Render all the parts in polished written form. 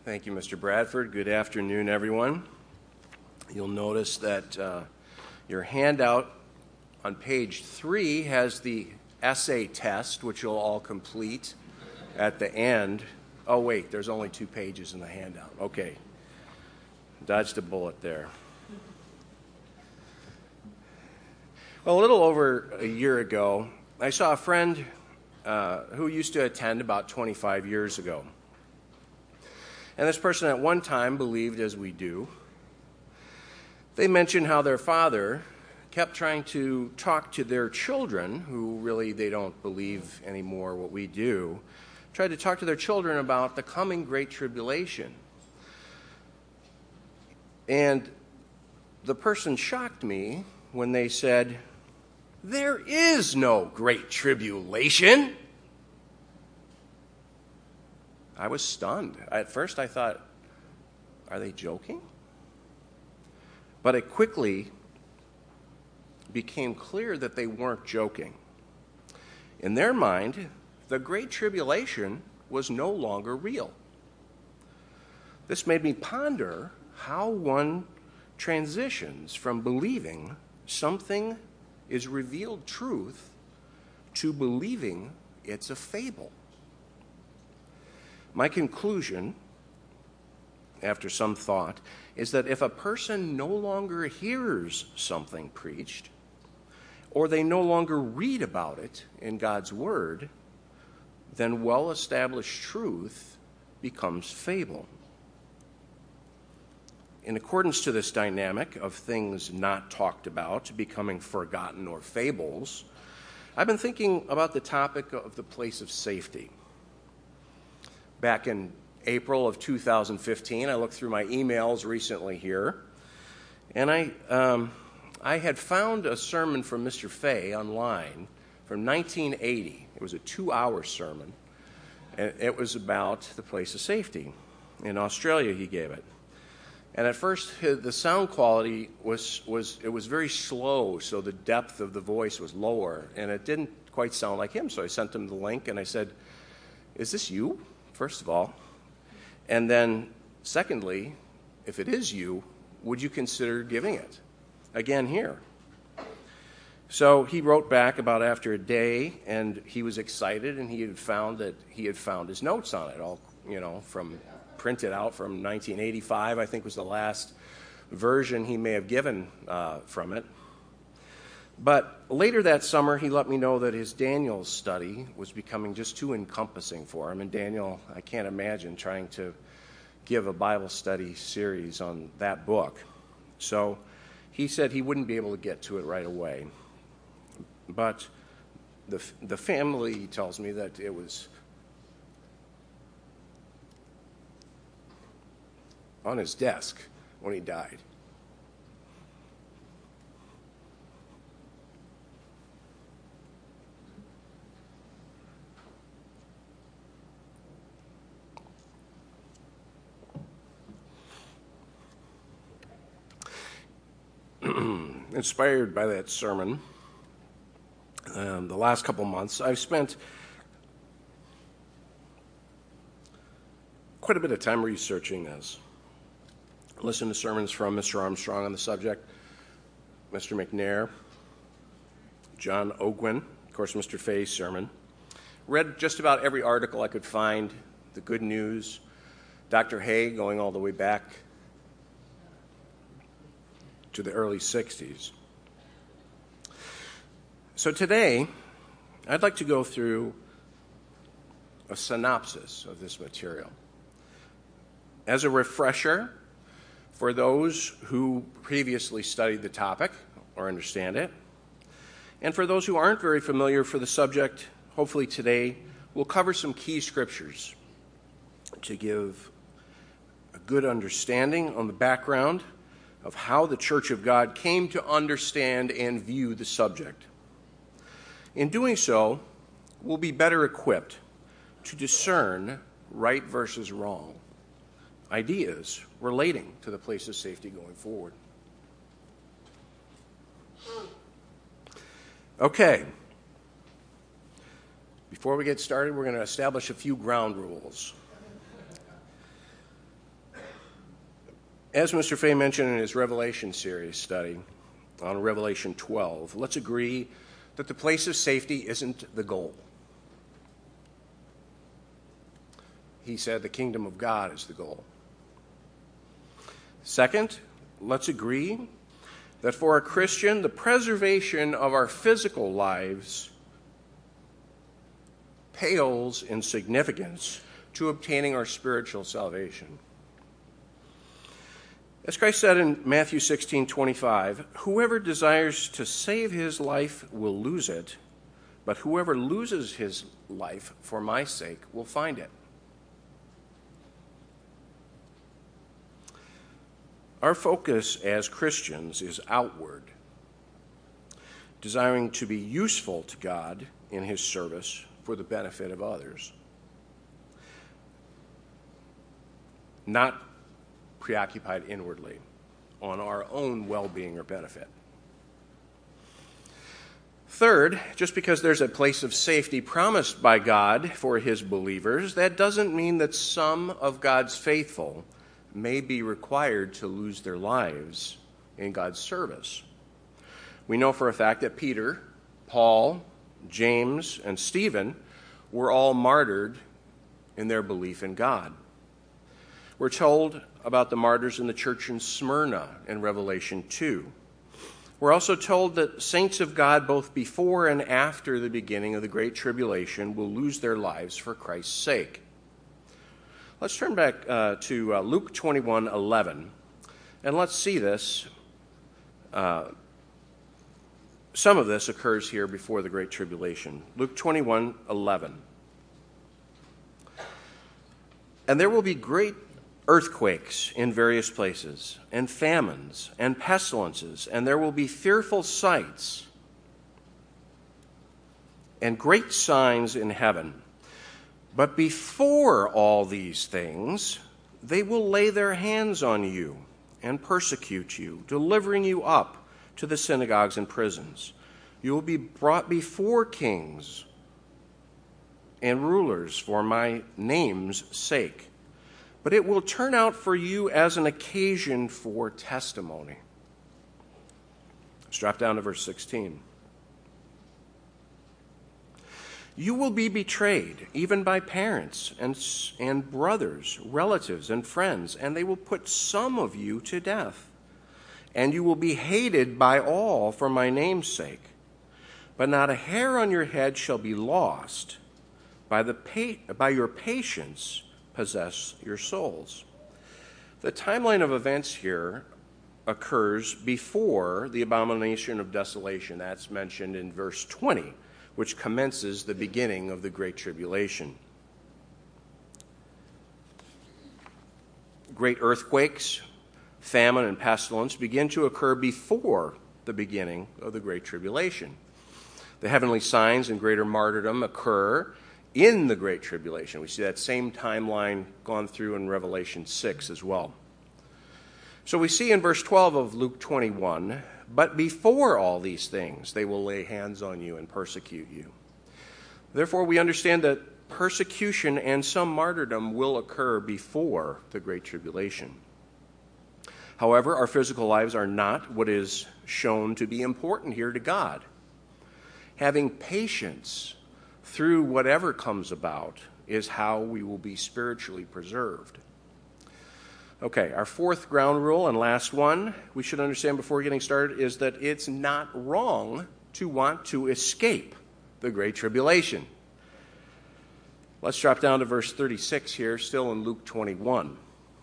Thank you, Mr. Bradford. Good afternoon, everyone. You'll notice that your handout on page 3 has the essay test, which you'll all complete at the end. Oh, wait, there's only 2 pages in the handout. Okay. Dodged a bullet there. Well, a little over a year ago, I saw a friend who used to attend about 25 years ago. And this person at one time believed as we do. They mentioned how their father kept trying to talk to their children, who really they don't believe anymore what we do, tried to talk to their children about the coming Great Tribulation. And the person shocked me when they said, "There is no Great Tribulation." I was stunned. At first I thought, are they joking? But it quickly became clear that they weren't joking. In their mind, the Great Tribulation was no longer real. This made me ponder how one transitions from believing something is revealed truth to believing it's a fable. My conclusion, after some thought, is that if a person no longer hears something preached, or they no longer read about it in God's Word, then well-established truth becomes fable. In accordance to this dynamic of things not talked about becoming forgotten or fables, I've been thinking about the topic of the place of safety. Back in April of 2015, I looked through my emails recently here, and I had found a sermon from Mr. Fay online from 1980. It was a 2-hour sermon, and it was about the place of safety. In Australia, he gave it. And at first, the sound quality was very slow, so the depth of the voice was lower, and it didn't quite sound like him. So I sent him the link, and I said, "Is this you?" First of all. And then, secondly, if it is you, would you consider giving it again here? So he wrote back about after a day, and he was excited, and he had found his notes on it, all from printed out from 1985. I think was the last version he may have given from it. But later that summer, he let me know that his Daniel study was becoming just too encompassing for him. And Daniel, I can't imagine trying to give a Bible study series on that book. So he said he wouldn't be able to get to it right away. But the family tells me that it was on his desk when he died. Inspired by that sermon, the last couple months, I've spent quite a bit of time researching this. Listened to sermons from Mr. Armstrong on the subject, Mr. McNair, John Ogwin, of course, Mr. Fay's sermon. Read just about every article I could find, the Good News, Dr. Hay going all the way back to the early 60s. So today, I'd like to go through a synopsis of this material. As a refresher, for those who previously studied the topic or understand it, and for those who aren't very familiar for the subject, hopefully today we'll cover some key scriptures to give a good understanding on the background of how the Church of God came to understand and view the subject. In doing so, we'll be better equipped to discern right versus wrong, ideas relating to the place of safety going forward. Okay. Before we get started, we're going to establish a few ground rules. As Mr. Fay mentioned in his Revelation series study on Revelation 12, let's agree that the place of safety isn't the goal. He said the kingdom of God is the goal. Second, let's agree that for a Christian, the preservation of our physical lives pales in significance to obtaining our spiritual salvation. As Christ said in Matthew 16:25, whoever desires to save his life will lose it, but whoever loses his life for my sake will find it. Our focus as Christians is outward, desiring to be useful to God in his service for the benefit of others, not preoccupied inwardly on our own well-being or benefit. Third, just because there's a place of safety promised by God for his believers, that doesn't mean that some of God's faithful may be required to lose their lives in God's service. We know for a fact that Peter, Paul, James, and Stephen were all martyred in their belief in God. We're told about the martyrs in the church in Smyrna in Revelation 2. We're also told that saints of God, both before and after the beginning of the Great Tribulation, will lose their lives for Christ's sake. Let's turn back to Luke 21:11, and let's see this. Some of this occurs here before the Great Tribulation. Luke 21:11. And there will be great earthquakes in various places, and famines, and pestilences, and there will be fearful sights and great signs in heaven. But before all these things, they will lay their hands on you and persecute you, delivering you up to the synagogues and prisons. You will be brought before kings and rulers for my name's sake. But it will turn out for you as an occasion for testimony. Let's drop down to verse 16. You will be betrayed, even by parents and brothers, relatives, and friends, and they will put some of you to death. And you will be hated by all for my name's sake. But not a hair on your head shall be lost. By your patience possess your souls. The timeline of events here occurs before the abomination of desolation. That's mentioned in verse 20, which commences the beginning of the Great Tribulation. Great earthquakes, famine, and pestilence begin to occur before the beginning of the Great Tribulation. The heavenly signs and greater martyrdom occur in the Great Tribulation. We see that same timeline gone through in Revelation 6 as well. So we see in verse 12 of Luke 21, but before all these things, they will lay hands on you and persecute you. Therefore, we understand that persecution and some martyrdom will occur before the Great Tribulation. However, our physical lives are not what is shown to be important here to God. Having patience through whatever comes about is how we will be spiritually preserved. Okay, our fourth ground rule and last one we should understand before getting started is that it's not wrong to want to escape the Great Tribulation. Let's drop down to verse 36 here, still in Luke 21.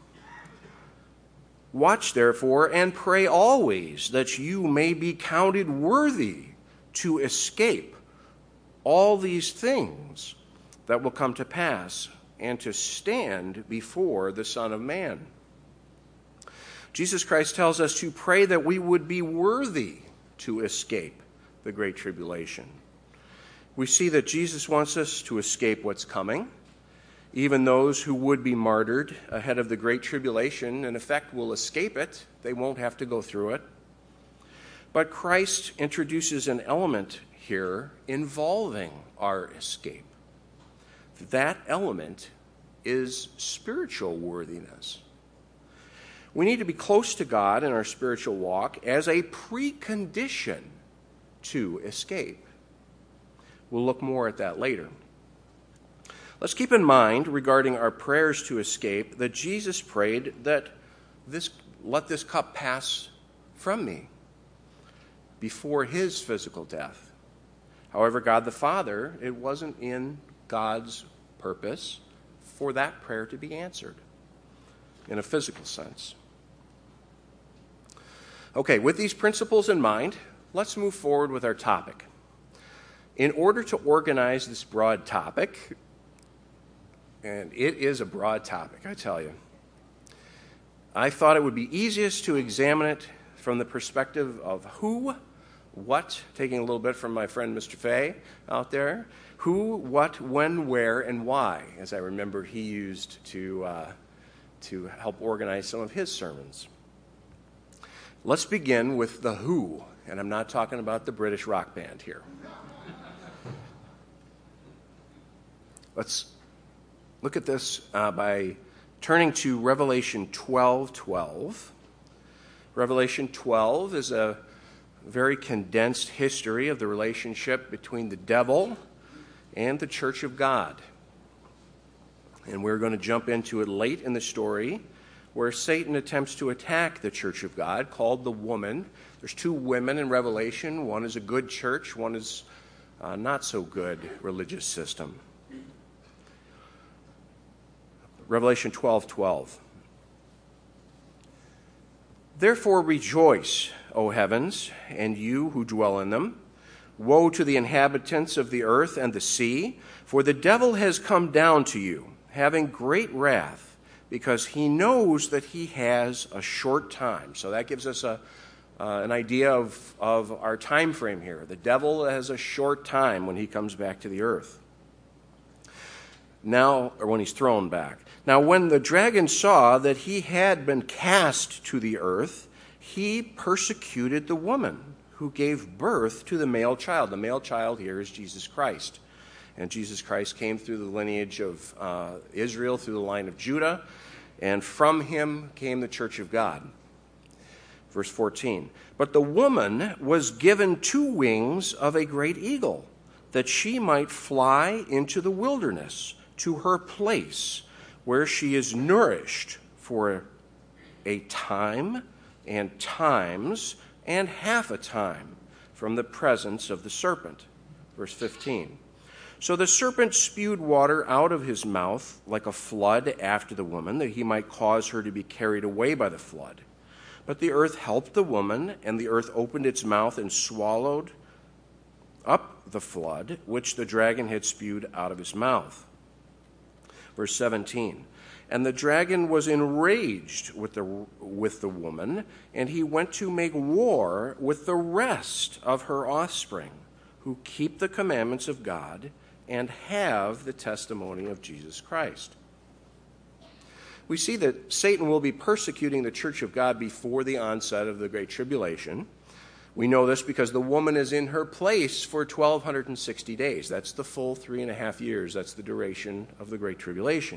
Watch, therefore, and pray always that you may be counted worthy to escape all these things that will come to pass and to stand before the Son of Man. Jesus Christ tells us to pray that we would be worthy to escape the Great Tribulation. We see that Jesus wants us to escape what's coming. Even those who would be martyred ahead of the Great Tribulation, in effect, will escape it. They won't have to go through it. But Christ introduces an element here involving our escape. That element is spiritual worthiness. We need to be close to God in our spiritual walk as a precondition to escape. We'll look more at that later. Let's keep in mind regarding our prayers to escape that Jesus prayed that let this cup pass from me before his physical death. However, God the Father, it wasn't in God's purpose for that prayer to be answered in a physical sense. Okay, with these principles in mind, let's move forward with our topic. In order to organize this broad topic, and it is a broad topic, I tell you, I thought it would be easiest to examine it from the perspective of who, what, taking a little bit from my friend Mr. Fay out there, who, what, when, where, and why, as I remember he used to help organize some of his sermons. Let's begin with the who, and I'm not talking about the British rock band here. Let's look at this by turning to Revelation 12:12. Revelation 12 is a very condensed history of the relationship between the devil and the church of God. And we're going to jump into it late in the story where Satan attempts to attack the church of God, called the woman. There's two women in Revelation. One is a good church, one is not so good religious system. Revelation 12:12. Therefore rejoice, O heavens, and you who dwell in them. Woe to the inhabitants of the earth and the sea, for the devil has come down to you, having great wrath, because he knows that he has a short time. So that gives us an idea of our time frame here. The devil has a short time when he comes back to the earth. Now, or when he's thrown back. Now, when the dragon saw that he had been cast to the earth, he persecuted the woman who gave birth to the male child. The male child here is Jesus Christ. And Jesus Christ came through the lineage of Israel, through the line of Judah, and from him came the church of God. Verse 14. But the woman was given 2 wings of a great eagle, that she might fly into the wilderness, to her place, where she is nourished for a time and times and half a time from the presence of the serpent. Verse 15. So the serpent spewed water out of his mouth like a flood after the woman, that he might cause her to be carried away by the flood. But the earth helped the woman, and the earth opened its mouth and swallowed up the flood, which the dragon had spewed out of his mouth. Verse 17. And the dragon was enraged with the woman, and he went to make war with the rest of her offspring, who keep the commandments of God and have the testimony of Jesus Christ. We see that Satan will be persecuting the church of God before the onset of the Great Tribulation. We know this because the woman is in her place for 1,260 days. That's the full 3.5 years. That's the duration of the Great Tribulation.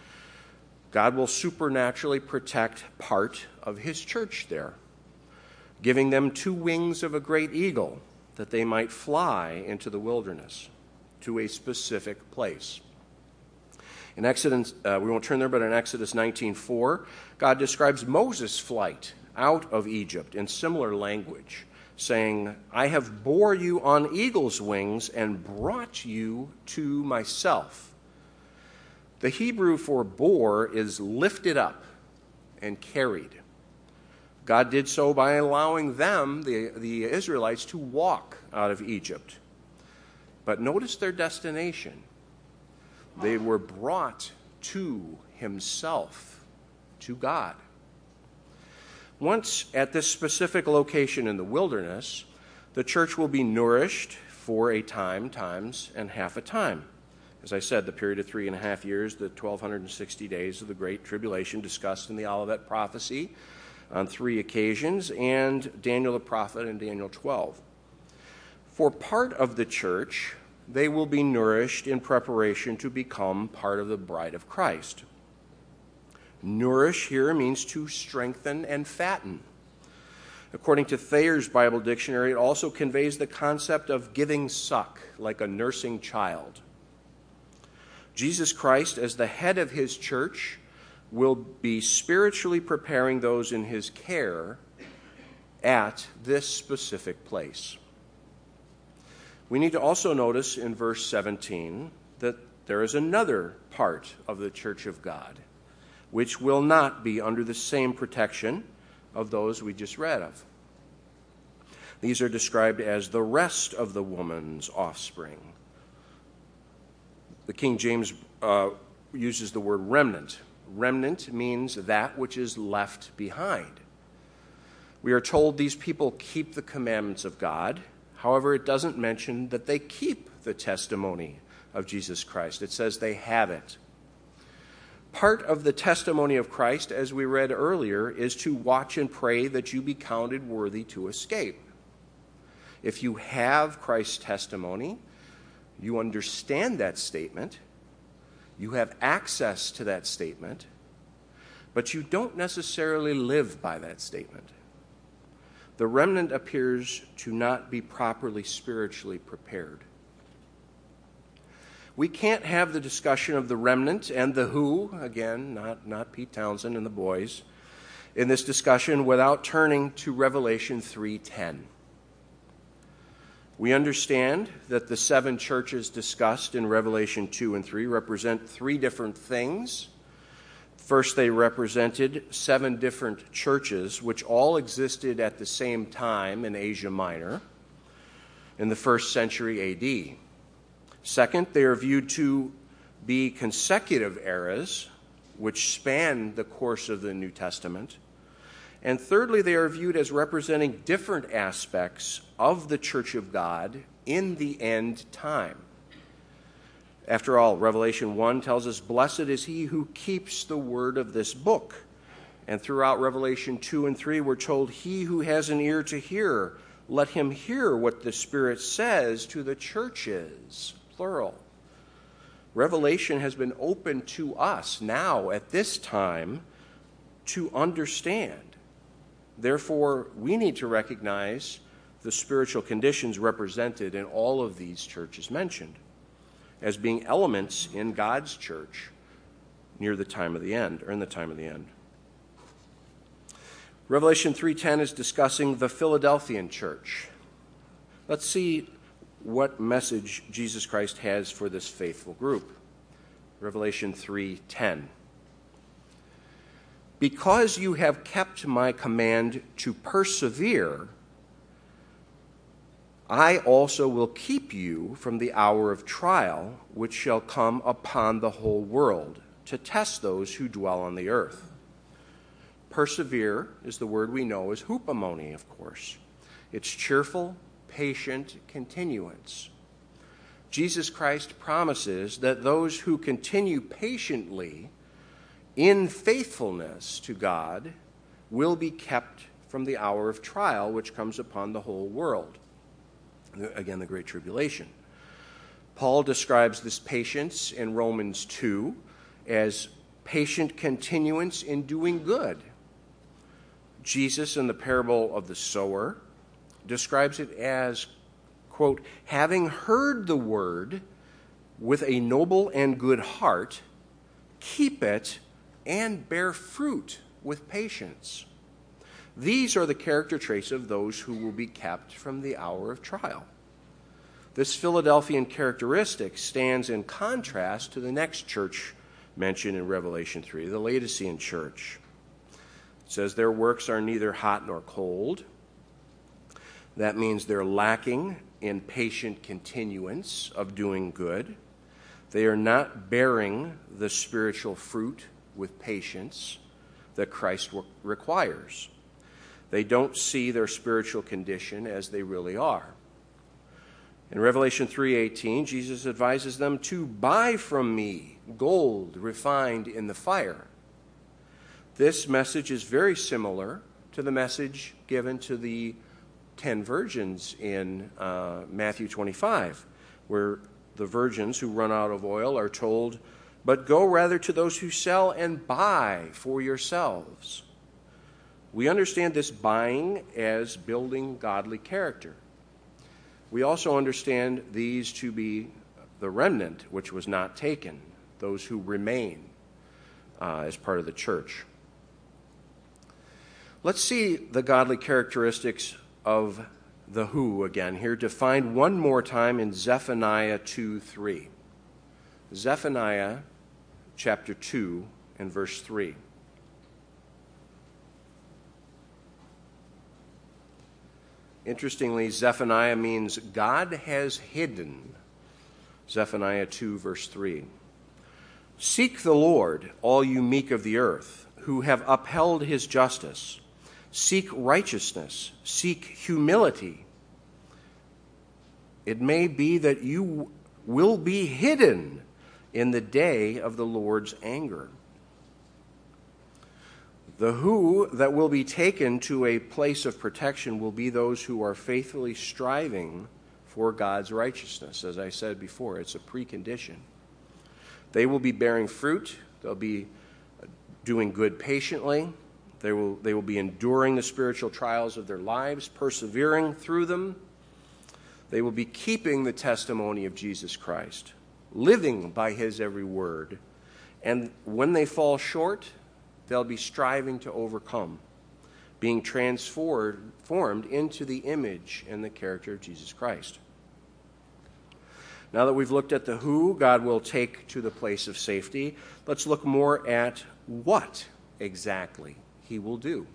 God will supernaturally protect part of his church there, giving them 2 wings of a great eagle, that they might fly into the wilderness to a specific place. In Exodus, we won't turn there, but in Exodus 19:4, God describes Moses' flight out of Egypt in similar language, saying, I have bore you on eagle's wings and brought you to myself. The Hebrew for bore is lifted up and carried. God did so by allowing them, the Israelites, to walk out of Egypt. But notice their destination. They were brought to himself, to God. Once at this specific location in the wilderness, the church will be nourished for a time, times, and half a time. As I said, the period of 3.5 years, the 1,260 days of the Great Tribulation discussed in the Olivet Prophecy on 3 occasions, and Daniel the prophet in Daniel 12. For part of the church, they will be nourished in preparation to become part of the bride of Christ. Nourish here means to strengthen and fatten. According to Thayer's Bible Dictionary, it also conveys the concept of giving suck, like a nursing child. Jesus Christ, as the head of his church, will be spiritually preparing those in his care at this specific place. We need to also notice in verse 17 that there is another part of the church of God which will not be under the same protection of those we just read of. These are described as the rest of the woman's offspring. The King James uses the word remnant. Remnant means that which is left behind. We are told these people keep the commandments of God. However, it doesn't mention that they keep the testimony of Jesus Christ. It says they have it. Part of the testimony of Christ, as we read earlier, is to watch and pray that you be counted worthy to escape. If you have Christ's testimony, you understand that statement, you have access to that statement, but you don't necessarily live by that statement. The remnant appears to not be properly spiritually prepared. We can't have the discussion of the remnant and the who, again, not Pete Townsend and the boys, in this discussion without turning to Revelation 3:10. We understand that the 7 churches discussed in Revelation 2 and 3 represent 3 different things. First, they represented 7 different churches which all existed at the same time in Asia Minor in the 1st century A.D. Second, they are viewed to be consecutive eras which span the course of the New Testament. And thirdly, they are viewed as representing different aspects of the Church of God in the end time. After all, Revelation 1 tells us, "Blessed is he who keeps the word of this book." And throughout Revelation 2 and 3, we're told, "He who has an ear to hear, let him hear what the Spirit says to the churches," plural. Revelation has been open to us now at this time to understand. Therefore, we need to recognize the spiritual conditions represented in all of these churches mentioned as being elements in God's church near the time of the end, or in the time of the end. Revelation 3:10 is discussing the Philadelphian church. Let's see what message Jesus Christ has for this faithful group. Revelation 3:10. "Because you have kept my command to persevere, I also will keep you from the hour of trial, which shall come upon the whole world, to test those who dwell on the earth." Persevere is the word we know as hupomone, of course. It's cheerful, patient continuance. Jesus Christ promises that those who continue patiently in faithfulness to God will be kept from the hour of trial which comes upon the whole world. Again, the Great Tribulation. Paul describes this patience in Romans 2 as patient continuance in doing good. Jesus, in the parable of the sower, describes it as, quote, "having heard the word with a noble and good heart, keep it and bear fruit with patience." These are the character traits of those who will be kept from the hour of trial. This Philadelphian characteristic stands in contrast to the next church mentioned in Revelation 3, the Laodicean church. It says their works are neither hot nor cold. That means they're lacking in patient continuance of doing good. They are not bearing the spiritual fruit with patience that Christ requires. They don't see their spiritual condition as they really are. In Revelation 3:18, Jesus advises them to buy from me gold refined in the fire. This message is very similar to the message given to the 10 virgins in Matthew 25, where the virgins who run out of oil are told but go rather to those who sell and buy for yourselves. We understand this buying as building godly character. We also understand these to be the remnant which was not taken, those who remain as part of the church. Let's see the godly characteristics of the who again here, defined one more time in Zephaniah 2:3. Zephaniah chapter 2 and verse 3. Interestingly, Zephaniah means God has hidden. Zephaniah 2, verse 3. Seek the Lord, all you meek of the earth, who have upheld his justice. Seek righteousness. Seek humility. It may be that you will be hidden in the day of the Lord's anger. The who that will be taken to a place of protection will be those who are faithfully striving for God's righteousness. As I said before, it's a precondition. They will be bearing fruit. They'll be doing good patiently. They will be enduring the spiritual trials of their lives, persevering through them. They will be keeping the testimony of Jesus Christ, living by his every word. And when they fall short, they'll be striving to overcome, being transformed into the image and the character of Jesus Christ. Now that we've looked at the who God will take to the place of safety, let's look more at what exactly he will do.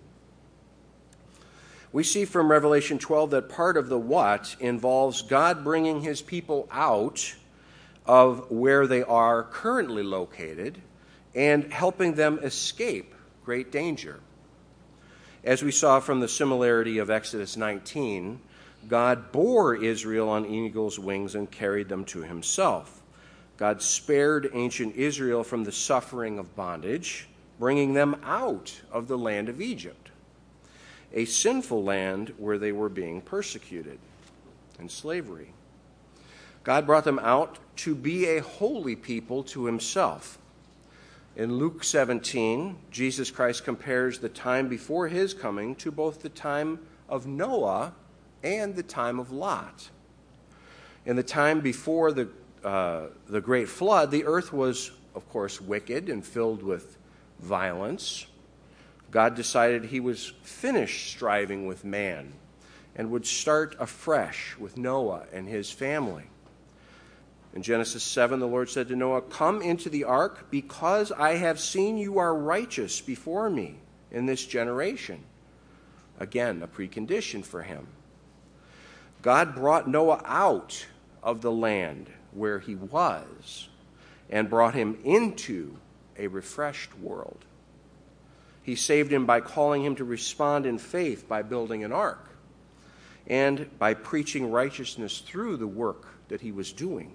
We see from Revelation 12 that part of the what involves God bringing his people out of where they are currently located and helping them escape great danger. As we saw from the similarity of Exodus 19, God bore Israel on eagle's wings and carried them to himself. God spared ancient Israel from the suffering of bondage, bringing them out of the land of Egypt, a sinful land where they were being persecuted in slavery. God brought them out to be a holy people to himself. In Luke 17, Jesus Christ compares the time before his coming to both the time of Noah and the time of Lot. In the time before the great flood, the earth was, of course, wicked and filled with violence. God decided he was finished striving with man and would start afresh with Noah and his family. In Genesis 7, the Lord said to Noah, "Come into the ark, because I have seen you are righteous before me in this generation." Again, a precondition for him. God brought Noah out of the land where he was and brought him into a refreshed world. He saved him by calling him to respond in faith by building an ark and by preaching righteousness through the work that he was doing.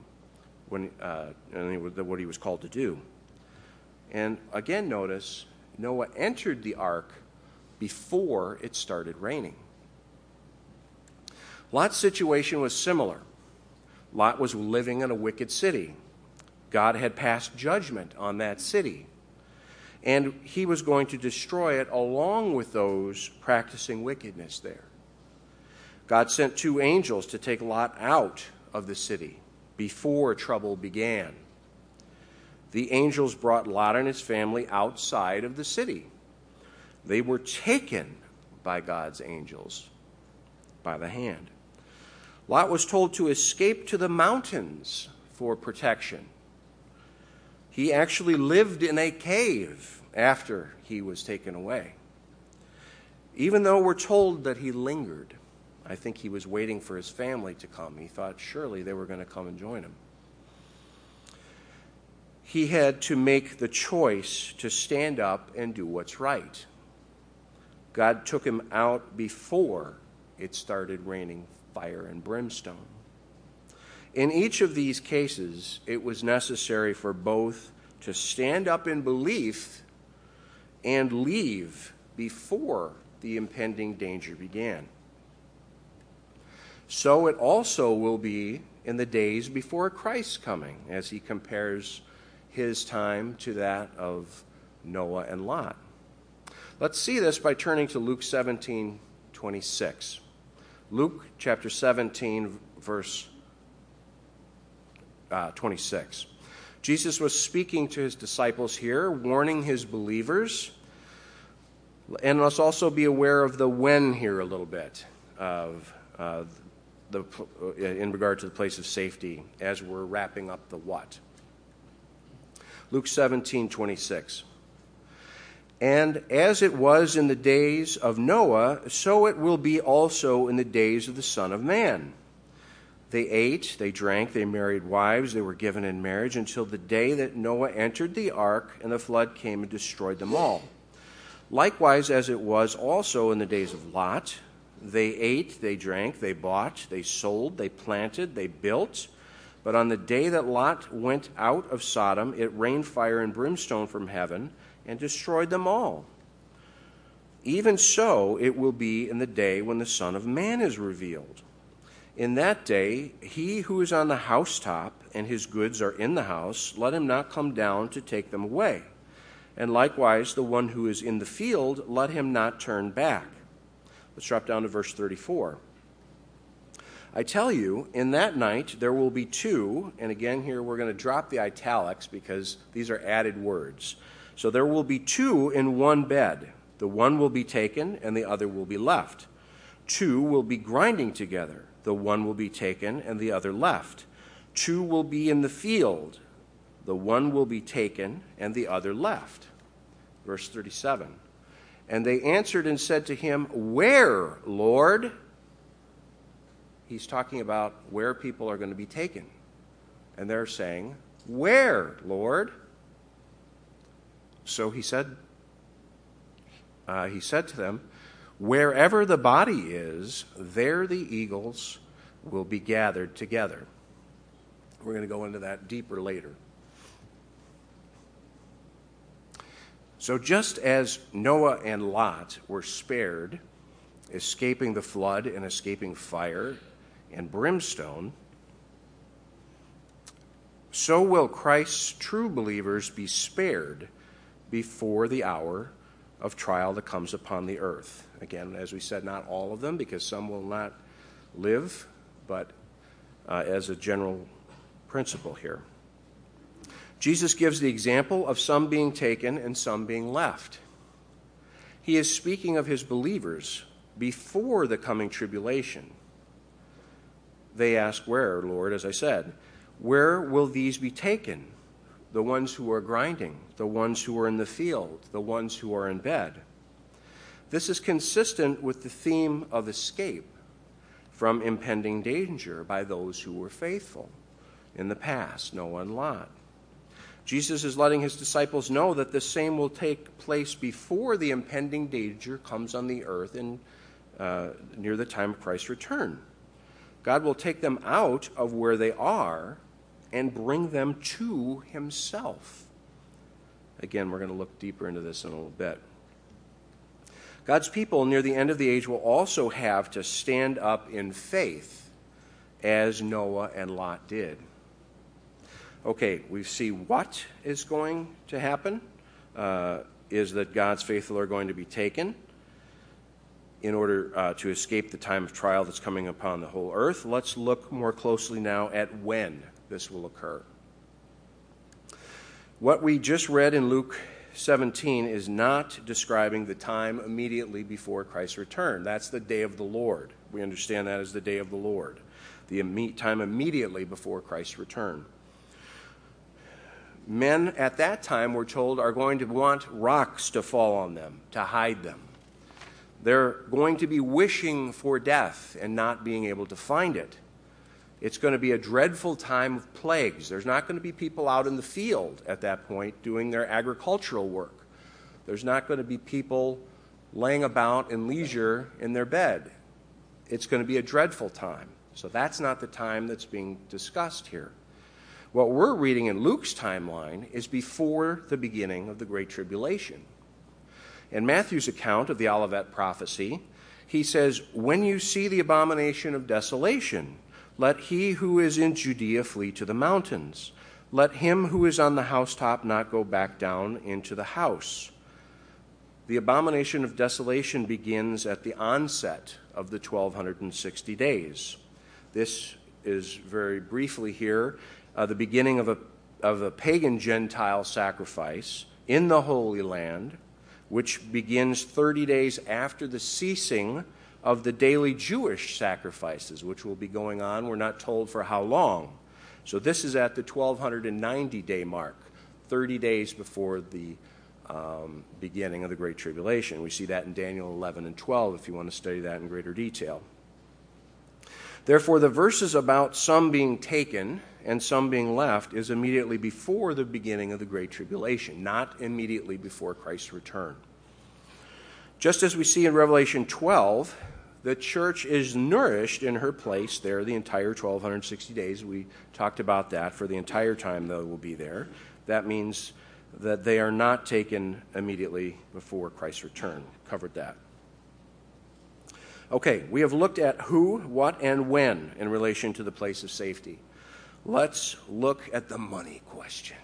What he was called to do. And again, notice, Noah entered the ark before it started raining. Lot's situation was similar. Lot was living in a wicked city. God had passed judgment on that city, and he was going to destroy it along with those practicing wickedness there. God sent 2 angels to take Lot out of the city before trouble began. The angels brought Lot and his family outside of the city. They were taken by God's angels by the hand. Lot was told to escape to the mountains for protection. He actually lived in a cave after he was taken away. Even though we're told that he lingered, I think he was waiting for his family to come. He thought surely they were going to come and join him. He had to make the choice to stand up and do what's right. God took him out before it started raining fire and brimstone. In each of these cases, it was necessary for both to stand up in belief and leave before the impending danger began. So it also will be in the days before Christ's coming, as he compares his time to that of Noah and Lot. Let's see this by turning to Luke 17:26. Luke chapter 17, verse 26. Jesus was speaking to his disciples here, warning his believers. And let's also be aware of the when here a little bit, in regard to the place of safety, as we're wrapping up the what. Luke 17:26. And as it was in the days of Noah, so it will be also in the days of the Son of Man. They ate, they drank, they married wives, they were given in marriage until the day that Noah entered the ark and the flood came and destroyed them all. Likewise, as it was also in the days of Lot, they ate, they drank, they bought, they sold, they planted, they built. But on the day that Lot went out of Sodom, it rained fire and brimstone from heaven and destroyed them all. Even so, it will be in the day when the Son of Man is revealed. In that day, he who is on the housetop and his goods are in the house, let him not come down to take them away. And likewise, the one who is in the field, let him not turn back. Let's drop down to verse 34. I tell you, in that night there will be two, and again here we're going to drop the italics because these are added words. So there will be two in one bed. The one will be taken and the other will be left. Two will be grinding together. The one will be taken and the other left. Two will be in the field. The one will be taken and the other left. Verse 37. And they answered and said to him, Where, Lord? He's talking about where people are going to be taken. And they're saying, Where, Lord? So he said to them, Wherever the body is, there the eagles will be gathered together. We're going to go into that deeper later. So just as Noah and Lot were spared, escaping the flood and escaping fire and brimstone, so will Christ's true believers be spared before the hour of trial that comes upon the earth. Again, as we said, not all of them, because some will not live, but as a general principle here. Jesus gives the example of some being taken and some being left. He is speaking of his believers before the coming tribulation. They ask, Where, Lord, as I said, where will these be taken? The ones who are grinding, the ones who are in the field, the ones who are in bed. This is consistent with the theme of escape from impending danger by those who were faithful in the past, Noah and Lot. Jesus is letting his disciples know that the same will take place before the impending danger comes on the earth and near the time of Christ's return. God will take them out of where they are and bring them to himself. Again, we're going to look deeper into this in a little bit. God's people near the end of the age will also have to stand up in faith as Noah and Lot did. Okay, we see what is going to happen, is that God's faithful are going to be taken in order to escape the time of trial that's coming upon the whole earth. Let's look more closely now at when this will occur. What we just read in Luke 17 is not describing the time immediately before Christ's return. That's the day of the Lord. We understand that as the day of the Lord, the time immediately before Christ's return. Men at that time, we're told, are going to want rocks to fall on them, to hide them. They're going to be wishing for death and not being able to find it. It's going to be a dreadful time of plagues. There's not going to be people out in the field at that point doing their agricultural work. There's not going to be people laying about in leisure in their bed. It's going to be a dreadful time. So that's not the time that's being discussed here. What we're reading in Luke's timeline is before the beginning of the Great Tribulation. In Matthew's account of the Olivet prophecy, he says, When you see the abomination of desolation, let he who is in Judea flee to the mountains. let him who is on the housetop not go back down into the house. The abomination of desolation begins at the onset of the 1260 days. This is very briefly here the beginning of a pagan Gentile sacrifice in the Holy Land, which begins 30 days after the ceasing of the daily Jewish sacrifices, which will be going on. We're not told for how long. So this is at the 1290-day mark, 30 days before the beginning of the Great Tribulation. We see that in Daniel 11 and 12 if you want to study that in greater detail. Therefore, the verses about some being taken and some being left is immediately before the beginning of the Great Tribulation, not immediately before Christ's return. Just as we see in Revelation 12, the church is nourished in her place there the entire 1260 days. We talked about that for the entire time they will be there. That means that they are not taken immediately before Christ's return. Covered that. Okay, we have looked at who, what, and when in relation to the place of safety. Let's look at the money question.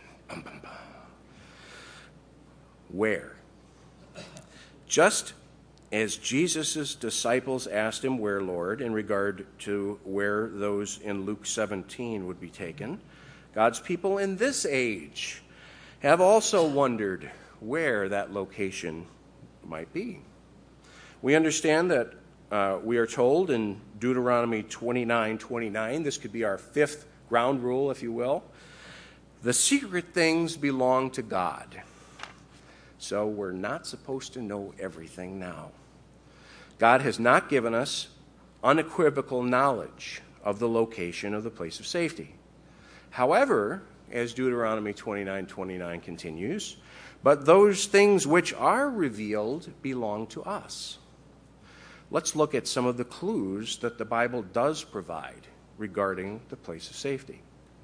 Where? Just as Jesus' disciples asked him, "Where, Lord?" in regard to where those in Luke 17 would be taken, God's people in this age have also wondered where that location might be. We understand that we are told in Deuteronomy 29:29, this could be our fifth ground rule, if you will, the secret things belong to God. So we're not supposed to know everything now. God has not given us unequivocal knowledge of the location of the place of safety. However, as Deuteronomy 29:29 continues, but those things which are revealed belong to us. Let's look at some of the clues that the Bible does provide regarding the place of safety.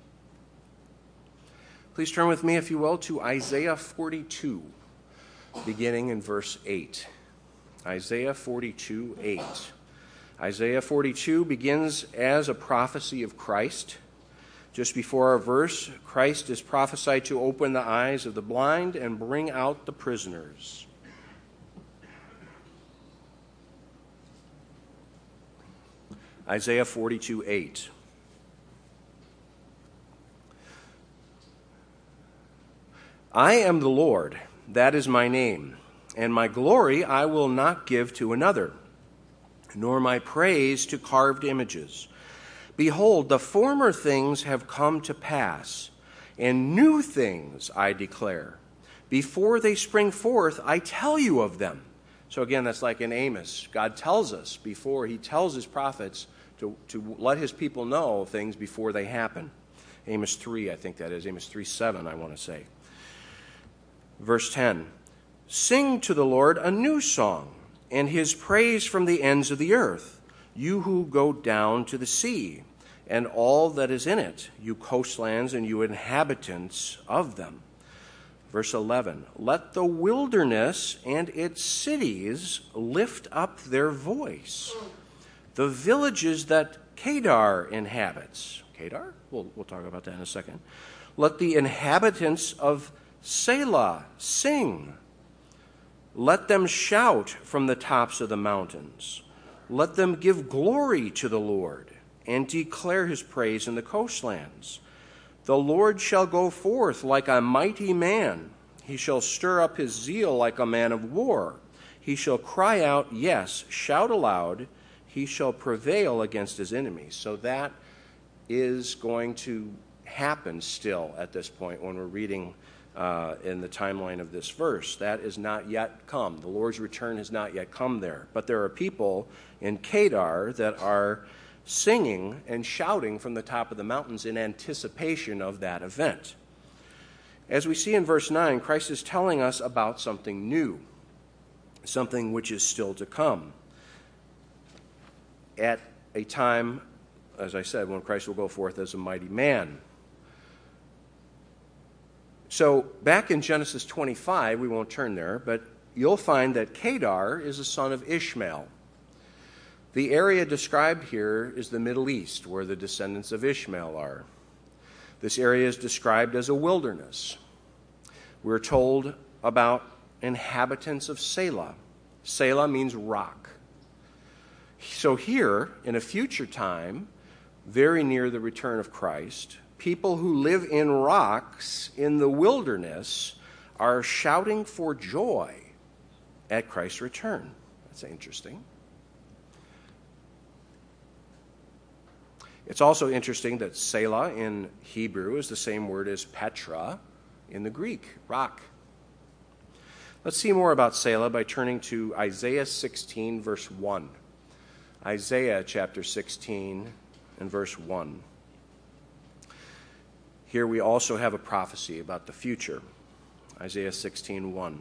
Please turn with me, if you will, to Isaiah 42, beginning in verse 8. Isaiah 42:8. Isaiah 42 begins as a prophecy of Christ. Just before our verse, Christ is prophesied to open the eyes of the blind and bring out the prisoners. Isaiah 42:8. I am the Lord, that is my name, and my glory I will not give to another, nor my praise to carved images. Behold, the former things have come to pass, and new things I declare. Before they spring forth, I tell you of them. So again, that's like in Amos. God tells us before, he tells his prophets to let his people know things before they happen. Amos 3, I think that is. Amos 3:7, I want to say. Verse 10, sing to the Lord a new song, and his praise from the ends of the earth, you who go down to the sea, and all that is in it, you coastlands and you inhabitants of them. Verse 11, let the wilderness and its cities lift up their voice. The villages that Kedar inhabits. Kedar? We'll talk about that in a second. Let the inhabitants of Selah sing. Let them shout from the tops of the mountains. Let them give glory to the Lord and declare his praise in the coastlands. The Lord shall go forth like a mighty man. He shall stir up his zeal like a man of war. He shall cry out, yes, shout aloud. He shall prevail against his enemies. So that is going to happen still at this point when we're reading in the timeline of this verse. That is not yet come. The Lord's return has not yet come there. But there are people in Kedar that are singing and shouting from the top of the mountains in anticipation of that event. As we see in verse 9, Christ is telling us about something new, something which is still to come. At a time, as I said, when Christ will go forth as a mighty man. So back in Genesis 25, we won't turn there, but you'll find that Kedar is a son of Ishmael. The area described here is the Middle East, where the descendants of Ishmael are. This area is described as a wilderness. We're told about inhabitants of Selah. Selah means rock. So here, in a future time, very near the return of Christ, people who live in rocks in the wilderness are shouting for joy at Christ's return. That's interesting. It's also interesting that Selah in Hebrew is the same word as Petra in the Greek, rock. Let's see more about Selah by turning to Isaiah 16, verse 1. Isaiah chapter 16 and verse 1. Here we also have a prophecy about the future. Isaiah 16, 1.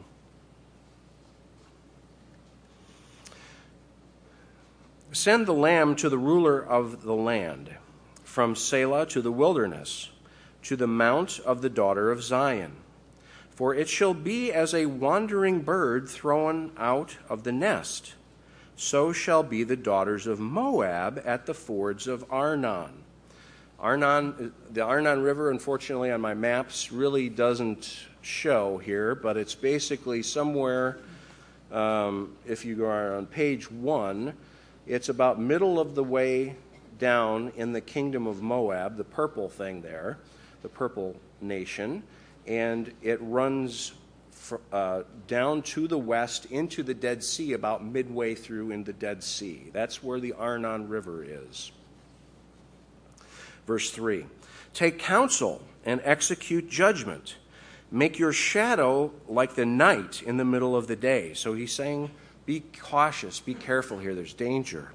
Send the lamb to the ruler of the land, from Selah to the wilderness, to the mount of the daughter of Zion. For it shall be as a wandering bird thrown out of the nest. So shall be the daughters of Moab at the fords of Arnon. The Arnon River, unfortunately, on my maps really doesn't show here, but it's basically somewhere, if you go on page 1, it's about middle of the way down in the kingdom of Moab, the purple thing there, the purple nation, and it runs down to the west into the Dead Sea, about midway through in the Dead Sea. That's where the Arnon River is. Verse 3, take counsel and execute judgment. Make your shadow like the night in the middle of the day. So he's saying, be cautious, be careful here, there's danger.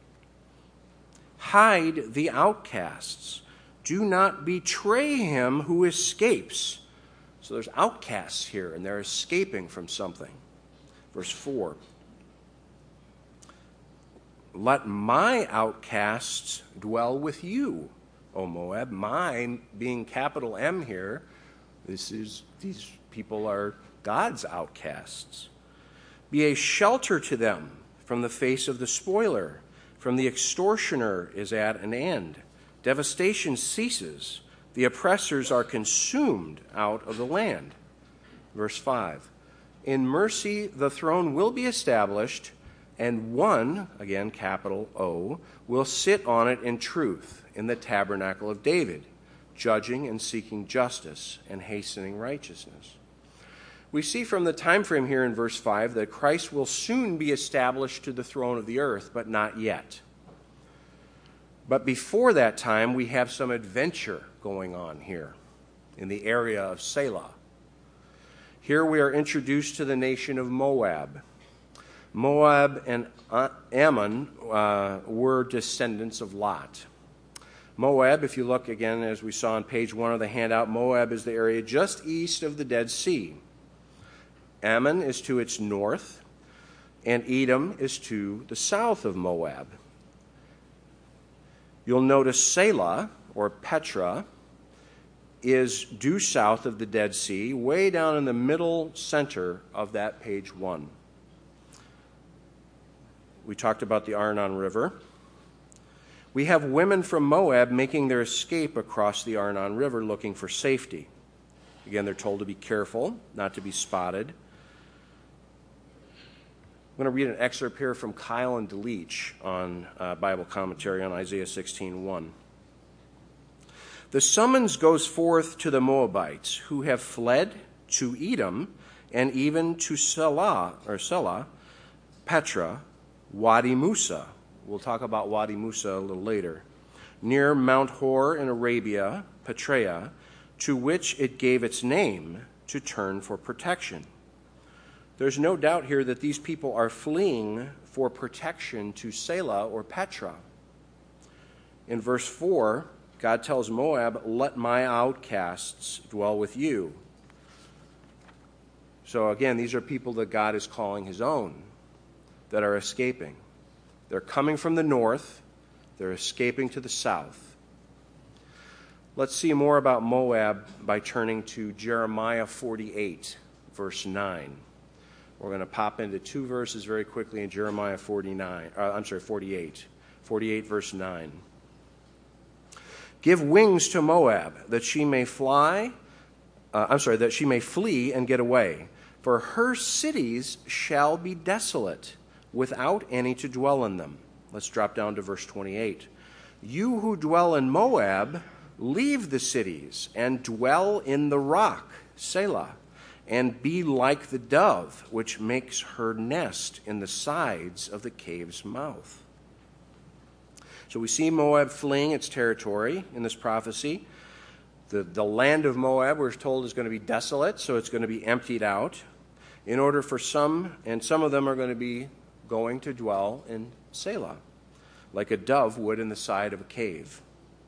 Hide the outcasts. Do not betray him who escapes. So there's outcasts here, and they're escaping from something. Verse 4. Let my outcasts dwell with you, O Moab. My being capital M here, these people are God's outcasts. Be a shelter to them from the face of the spoiler, from the extortioner is at an end. Devastation ceases. The oppressors are consumed out of the land. Verse 5. In mercy the throne will be established, and one, again capital O, will sit on it in truth in the tabernacle of David, judging and seeking justice and hastening righteousness. We see from the time frame here in verse 5 that Christ will soon be established to the throne of the earth, but not yet. But before that time, we have some adventure going on here in the area of Selah. Here we are introduced to the nation of Moab. Moab and Ammon were descendants of Lot. Moab, if you look again, as we saw on page 1 of the handout, Moab is the area just east of the Dead Sea. Ammon is to its north, and Edom is to the south of Moab. You'll notice Selah, or Petra, is due south of the Dead Sea, way down in the middle center of that page 1. We talked about the Arnon River. We have women from Moab making their escape across the Arnon River looking for safety. Again, they're told to be careful, not to be spotted. I'm going to read an excerpt here from Kyle and DeLeach on Bible commentary on Isaiah 16:1. The summons goes forth to the Moabites who have fled to Edom and even to Selah, Petra, Wadi Musa. We'll talk about Wadi Musa a little later. Near Mount Hor in Arabia, Petrea, to which it gave its name to turn for protection. There's no doubt here that these people are fleeing for protection to Selah or Petra. In verse 4, God tells Moab, let my outcasts dwell with you. So again, these are people that God is calling his own that are escaping. They're coming from the north. They're escaping to the south. Let's see more about Moab by turning to Jeremiah 48, verse 9. We're going to pop into two verses very quickly in Jeremiah 48. 48, verse 9. Give wings to Moab, that she may fly, that she may flee and get away. For her cities shall be desolate, without any to dwell in them. Let's drop down to verse 28. You who dwell in Moab, leave the cities and dwell in the rock, Selah, and be like the dove, which makes her nest in the sides of the cave's mouth. So we see Moab fleeing its territory in this prophecy. The land of Moab, we're told, is going to be desolate, so it's going to be emptied out in order for some, and some of them are going to be going to dwell in Selah, like a dove would in the side of a cave.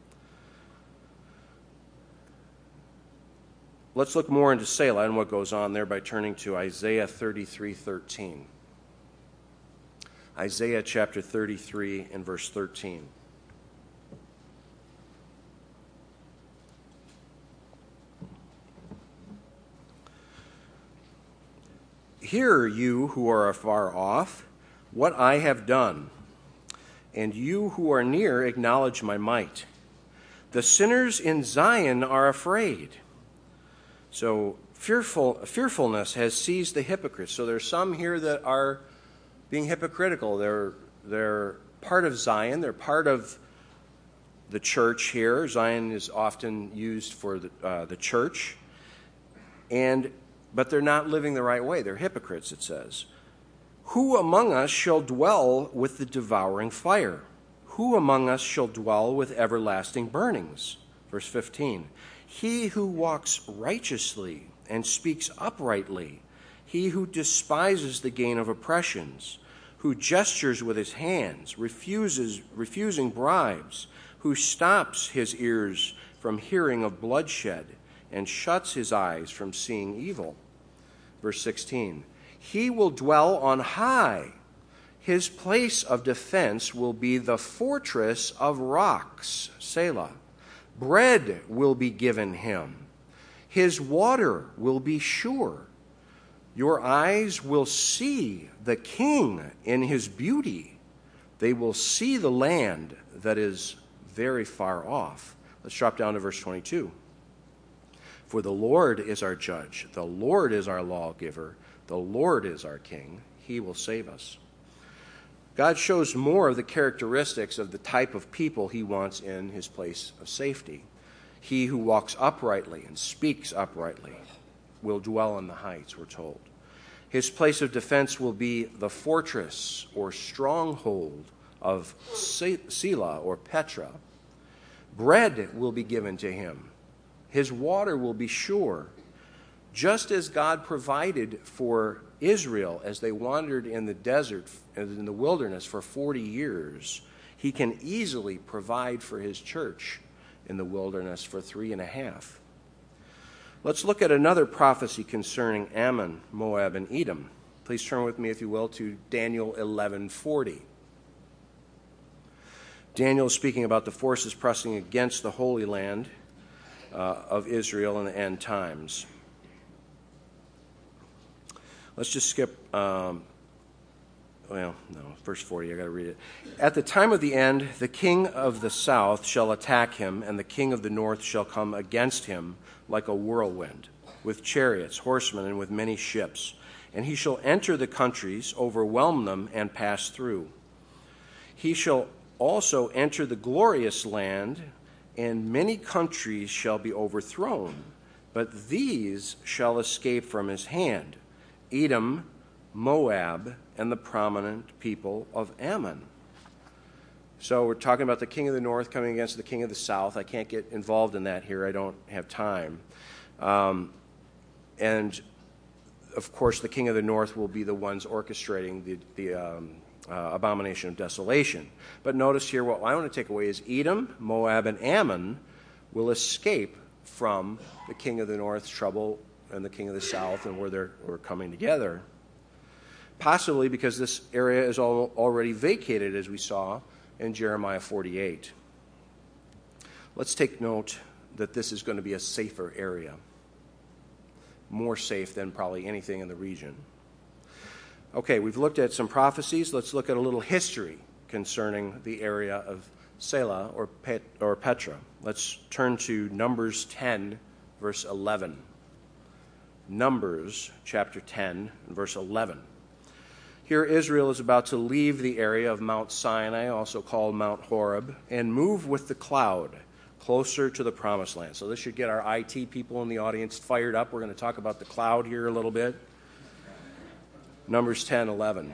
Let's look more into Selah and what goes on there by turning to Isaiah 33:13. Isaiah chapter 33 and verse 13. Hear, you who are afar off, what I have done, and you who are near acknowledge my might. The sinners in Zion are afraid. So fearfulness has seized the hypocrites. So there's some here that are being hypocritical. They're part of Zion. They're part of the church here. Zion is often used for the church. But they're not living the right way. They're hypocrites, it says. Who among us shall dwell with the devouring fire? Who among us shall dwell with everlasting burnings? Verse 15. He who walks righteously and speaks uprightly, he who despises the gain of oppressions, who gestures with his hands, refusing bribes, who stops his ears from hearing of bloodshed, and shuts his eyes from seeing evil. Verse 16, he will dwell on high. His place of defense will be the fortress of rocks, Selah. Bread will be given him. His water will be sure. Your eyes will see the king in his beauty. They will see the land that is very far off. Let's drop down to verse 22. For the Lord is our judge. The Lord is our lawgiver. The Lord is our king. He will save us. God shows more of the characteristics of the type of people he wants in his place of safety. He who walks uprightly and speaks uprightly will dwell in the heights, we're told. His place of defense will be the fortress or stronghold of Selah or Petra. Bread will be given to him. His water will be sure. Just as God provided for Israel as they wandered in the desert, in the wilderness for 40 years, he can easily provide for his church in the wilderness for 3.5. Let's look at another prophecy concerning Ammon, Moab, and Edom. Please turn with me, if you will, to Daniel 11:40. Daniel is speaking about the forces pressing against the Holy Land of Israel in the end times. Let's just skip, verse 40, I got to read it. At the time of the end, the king of the south shall attack him, and the king of the north shall come against him like a whirlwind, with chariots, horsemen, and with many ships. And he shall enter the countries, overwhelm them, and pass through. He shall also enter the glorious land, and many countries shall be overthrown, but these shall escape from his hand: Edom, Moab, and the prominent people of Ammon. So we're talking about the king of the north coming against the king of the south. I can't get involved in that here. I don't have time. And, of course, the king of the north will be the ones orchestrating the abomination of desolation. But notice here, what I want to take away is Edom, Moab, and Ammon will escape from the king of the north's trouble and the king of the south, and where we're coming together. Possibly because this area is already vacated, as we saw in Jeremiah 48. Let's take note that this is going to be a safer area, more safe than probably anything in the region. Okay, we've looked at some prophecies. Let's look at a little history concerning the area of Selah, or Petra. Let's turn to Numbers 10, verse 11. Numbers chapter 10, verse 11. Here Israel is about to leave the area of Mount Sinai, also called Mount Horeb, and move with the cloud closer to the promised land. So this should get our IT people in the audience fired up. We're going to talk about the cloud here a little bit. Numbers 10, 11.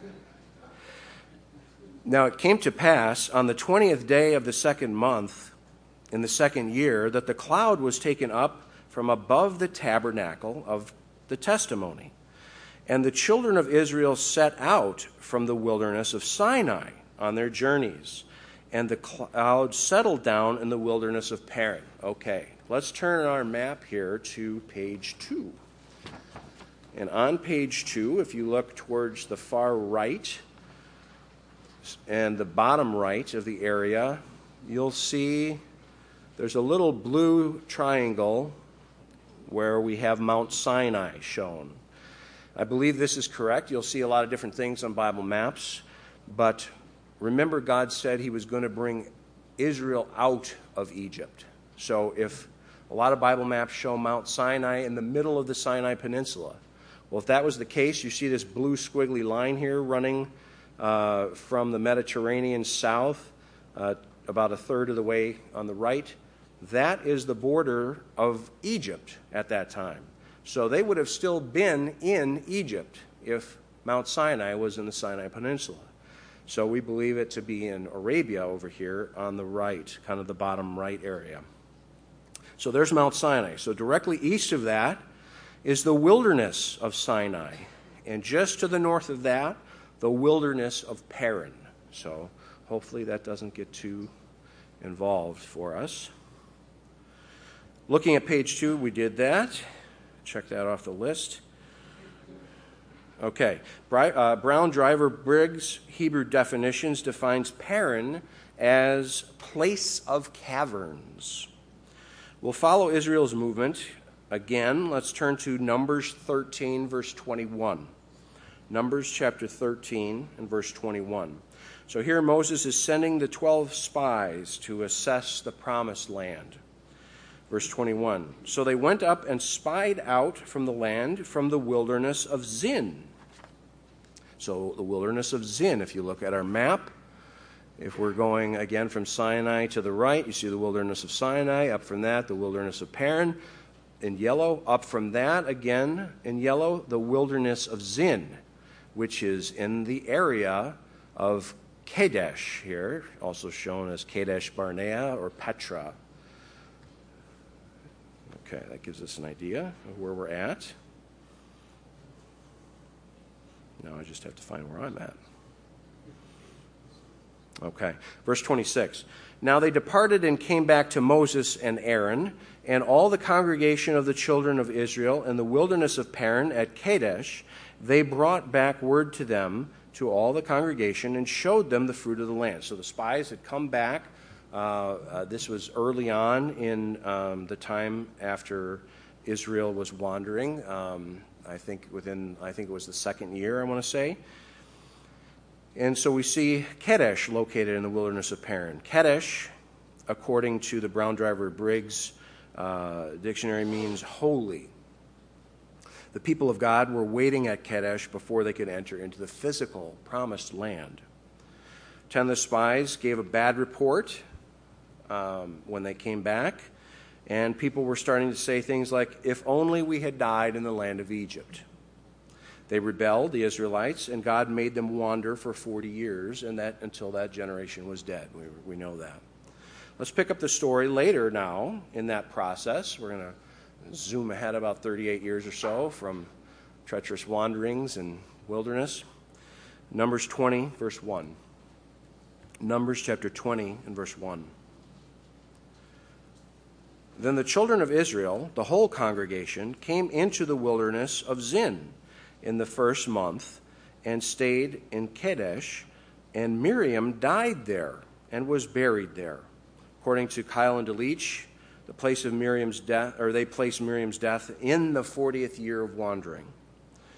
Now it came to pass on the 20th day of the second month in the second year that the cloud was taken up from above the tabernacle of the testimony. And the children of Israel set out from the wilderness of Sinai on their journeys. And the cloud settled down in the wilderness of Paran. Okay, let's turn our map here to page 2. And on page 2, if you look towards the far right and the bottom right of the area, you'll see there's a little blue triangle where we have Mount Sinai shown. I believe this is correct. You'll see a lot of different things on Bible maps, but remember God said he was going to bring Israel out of Egypt. So if a lot of Bible maps show Mount Sinai in the middle of the Sinai Peninsula, well, if that was the case, you see this blue squiggly line here running from the Mediterranean south, about a third of the way on the right. That is the border of Egypt at that time. So they would have still been in Egypt if Mount Sinai was in the Sinai Peninsula. So we believe it to be in Arabia over here on the right, kind of the bottom right area. So there's Mount Sinai. So directly east of that is the wilderness of Sinai. And just to the north of that, the wilderness of Paran. So hopefully that doesn't get too involved for us. Looking at page 2, we did that. Check that off the list. Okay. Brown Driver Briggs Hebrew Definitions defines Paran as place of caverns. We'll follow Israel's movement. Again, let's turn to Numbers 13, verse 21. Numbers chapter 13 and verse 21. So here Moses is sending the 12 spies to assess the promised land. Verse 21, so they went up and spied out from the land from the wilderness of Zin. So the wilderness of Zin, if you look at our map, if we're going again from Sinai to the right, you see the wilderness of Sinai. Up from that, the wilderness of Paran in yellow. Up from that, again in yellow, the wilderness of Zin, which is in the area of Kadesh here, also shown as Kadesh Barnea or Petra. Okay, that gives us an idea of where we're at. Now I just have to find where I'm at. Okay, verse 26. Now they departed and came back to Moses and Aaron and all the congregation of the children of Israel in the wilderness of Paran at Kadesh. They brought back word to them, to all the congregation, and showed them the fruit of the land. So the spies had come back. This was early on in the time after Israel was wandering. I think it was the second year, I want to say. And so we see Kadesh located in the wilderness of Paran. Kadesh, according to the Brown Driver Briggs dictionary, means holy. The people of God were waiting at Kadesh before they could enter into the physical promised land. 10 of the spies gave a bad report when they came back, and people were starting to say things like, if only we had died in the land of Egypt. They rebelled, the Israelites, and God made them wander for 40 years, and that until that generation was dead. We know that. Let's pick up the story later now in that process. We're going to zoom ahead about 38 years or so from treacherous wanderings and wilderness. Numbers 20, verse 1. Numbers chapter 20 and verse 1. Then the children of Israel, the whole congregation, came into the wilderness of Zin in the first month and stayed in Kadesh, and Miriam died there and was buried there. According to Kyle and DeLeach, the place of Miriam's death, or they placed Miriam's death in the 40th year of wandering.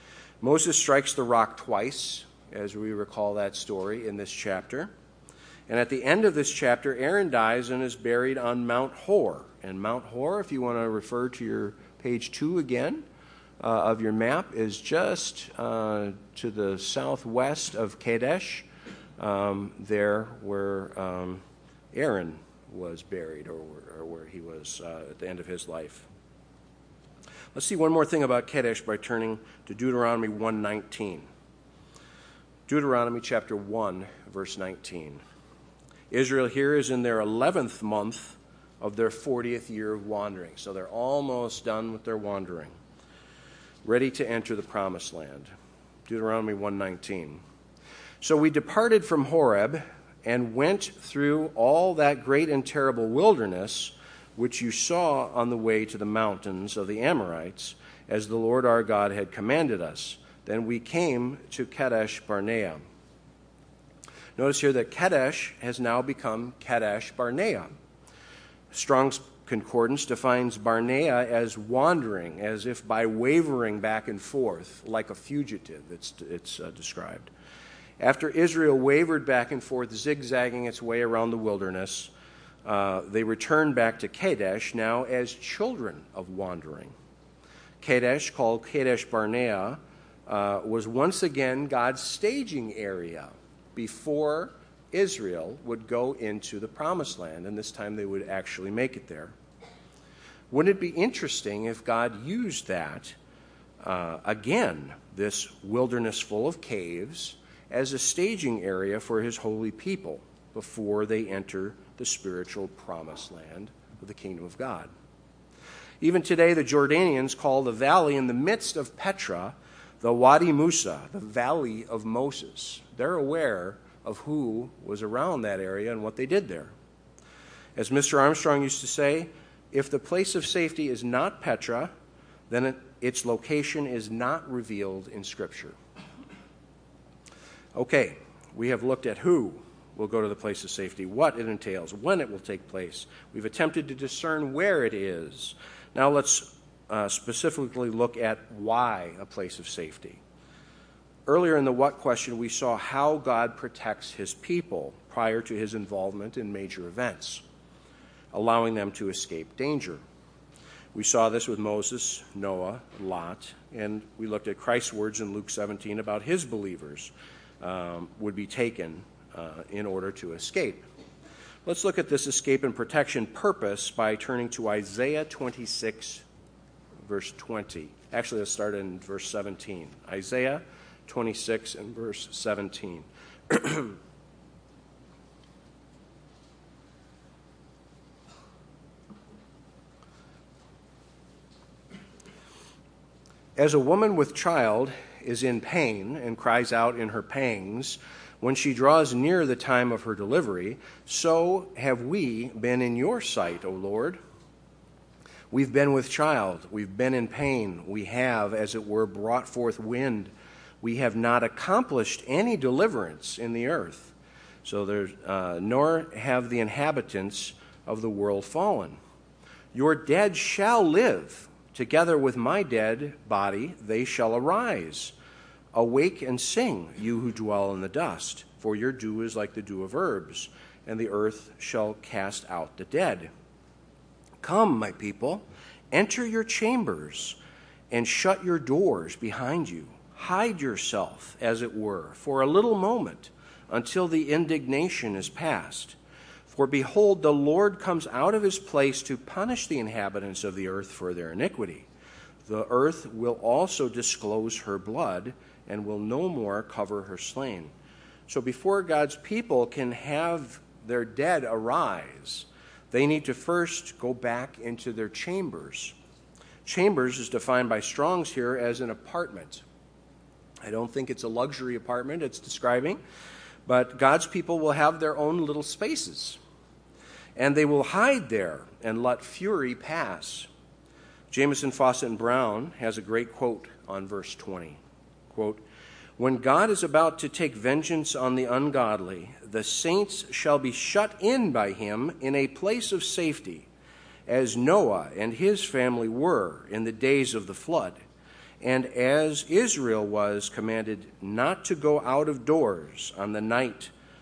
Moses strikes the rock twice, as we recall that story in this chapter. And at the end of this chapter, Aaron dies and is buried on Mount Hor. And Mount Hor, if you want to refer to your page 2 again of your map, is just to the southwest of Kadesh, there where Aaron was buried, or where he was at the end of his life. Let's see one more thing about Kadesh by turning to Deuteronomy 1:19. Deuteronomy chapter 1, verse 19. Israel here is in their 11th month of their 40th year of wandering. So they're almost done with their wandering, ready to enter the promised land. Deuteronomy 1:19. So we departed from Horeb and went through all that great and terrible wilderness which you saw on the way to the mountains of the Amorites, as the Lord our God had commanded us. Then we came to Kadesh Barnea. Notice here that Kadesh has now become Kadesh Barnea. Strong's Concordance defines Barnea as wandering, as if by wavering back and forth, like a fugitive, it's described. After Israel wavered back and forth, zigzagging its way around the wilderness, they returned back to Kadesh, now as children of wandering. Kadesh, called Kadesh Barnea, was once again God's staging area before Israel would go into the promised land, and this time they would actually make it there. Wouldn't it be interesting if God used that, again, this wilderness full of caves, as a staging area for his holy people before they enter the spiritual promised land of the kingdom of God? Even today, the Jordanians call the valley in the midst of Petra the Wadi Musa, the Valley of Moses. They're aware of who was around that area and what they did there. As Mr. Armstrong used to say, if the place of safety is not Petra, then its location is not revealed in Scripture. Okay, we have looked at who will go to the place of safety, what it entails, when it will take place. We've attempted to discern where it is. Now let's specifically look at why a place of safety. Earlier in the what question, we saw how God protects his people prior to his involvement in major events, allowing them to escape danger. We saw this with Moses, Noah, Lot, and we looked at Christ's words in Luke 17 about his believers would be taken in order to escape. Let's look at this escape and protection purpose by turning to Isaiah 26, verse 20. Actually, let's start in verse 17. Isaiah 26 and verse 17. As a woman with child is in pain and cries out in her pangs when she draws near the time of her delivery, so have we been in your sight, O Lord. We've been with child, we've been in pain, we have, as it were, brought forth wind. We have not accomplished any deliverance in the earth, nor have the inhabitants of the world fallen. Your dead shall live. Together with my dead body they shall arise. Awake and sing, you who dwell in the dust, for your dew is like the dew of herbs, and the earth shall cast out the dead. Come, my people, enter your chambers, and shut your doors behind you. Hide yourself, as it were, for a little moment, until the indignation is past. For behold, the Lord comes out of his place to punish the inhabitants of the earth for their iniquity. The earth will also disclose her blood, and will no more cover her slain. So before God's people can have their dead arise, they need to first go back into their chambers. Chambers is defined by Strong's here as an apartment. I don't think it's a luxury apartment it's describing, but God's people will have their own little spaces, and they will hide there and let fury pass. Jamieson, Fawcett, and Brown has a great quote on verse 20. Quote, when God is about to take vengeance on the ungodly, the saints shall be shut in by him in a place of safety, as Noah and his family were in the days of the flood, and as Israel was commanded not to go out of doors on the night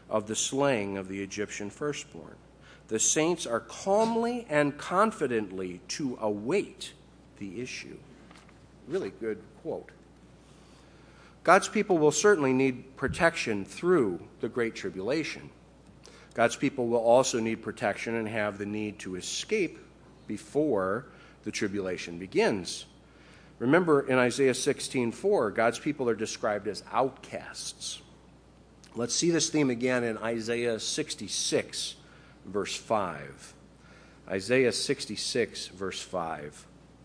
of the slaying of the Egyptian firstborn. The saints are calmly and confidently to await the issue. Really good quote. God's people will certainly need protection through the Great Tribulation. God's people will also need protection and have the need to escape before the tribulation begins. Remember, in Isaiah 16:4, God's people are described as outcasts. Let's see this theme again in Isaiah 66, verse 5. Isaiah 66, verse 5.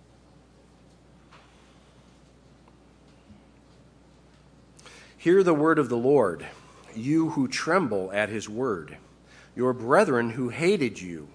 Hear the word of the Lord, you who tremble at his word. Your brethren who hated you,